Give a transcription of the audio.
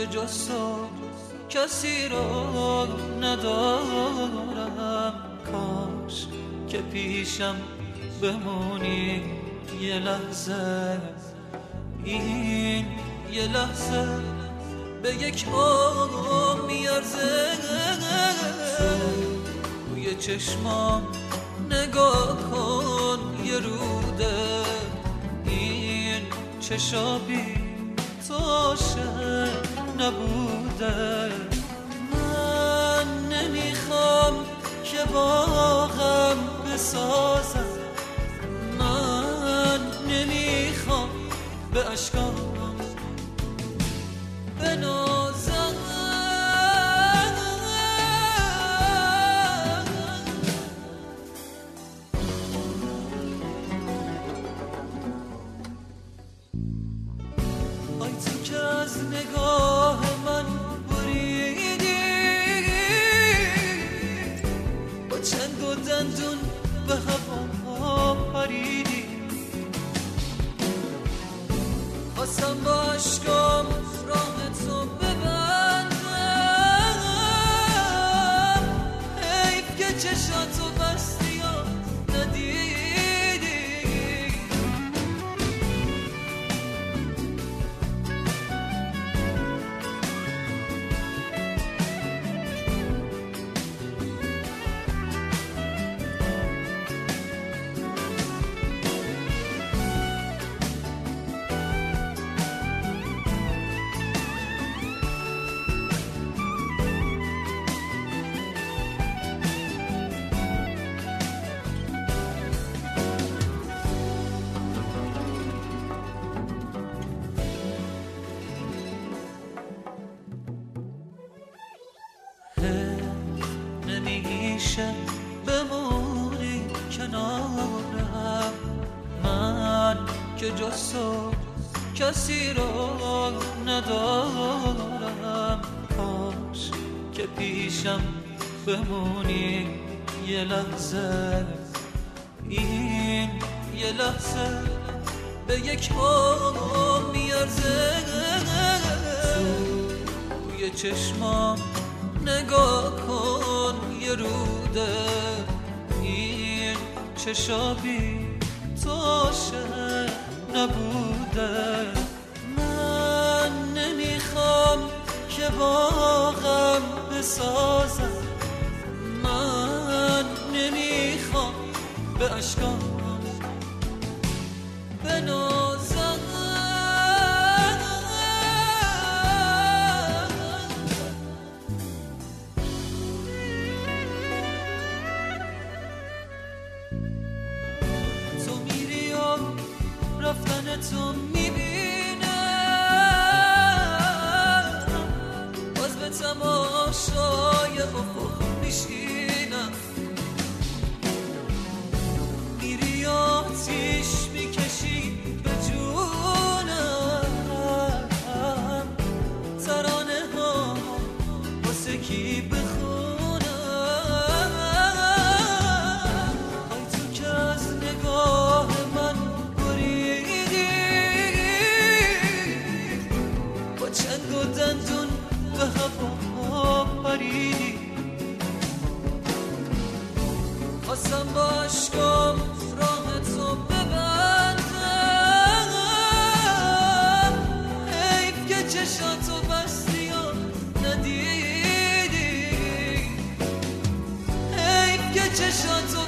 که جز تو کسی رو ندارم. کاش که پیشم بمونی یه لحظه، این یه لحظه به یک عمر میارزه. توی چشمام نگاه کن یه روده، این چشابی توشه نبوده. من نمیخوام که باغم بسازم، من نمیخوام به اشکام بنازم. آی تو که از نگاه من بریدی، با چنگ و دندون به هوا پریدی. خواستم با عشقام راه تو ببندم، حیف که چشاتو بستی و ندیدی. نمیشه بمونی کنارم، من که جز تو کسی رو ندارم. کاش که پیشم بمونی یه لحظه، این یه لحظه به یک عمر میارزه. توی چشمام نگاه کن یه روده، این چشابی توشه نبوده. من نمیخوام که باغم بسازم، من نمیخوام به اشکام بنازم. تو میری و رفتن تو میبینم، باز به تماشای افق میشینم. میری آتیش میکشی به جونم، ترانه ها واسه کی بخونم. آی تو که از نگاه من بریدی، با چنگ و دندون به هوا پریدی. خواستم با عشقام راه تو ببندم، حیف که چشاتو بستی و ندیدی. حیف که چشاتو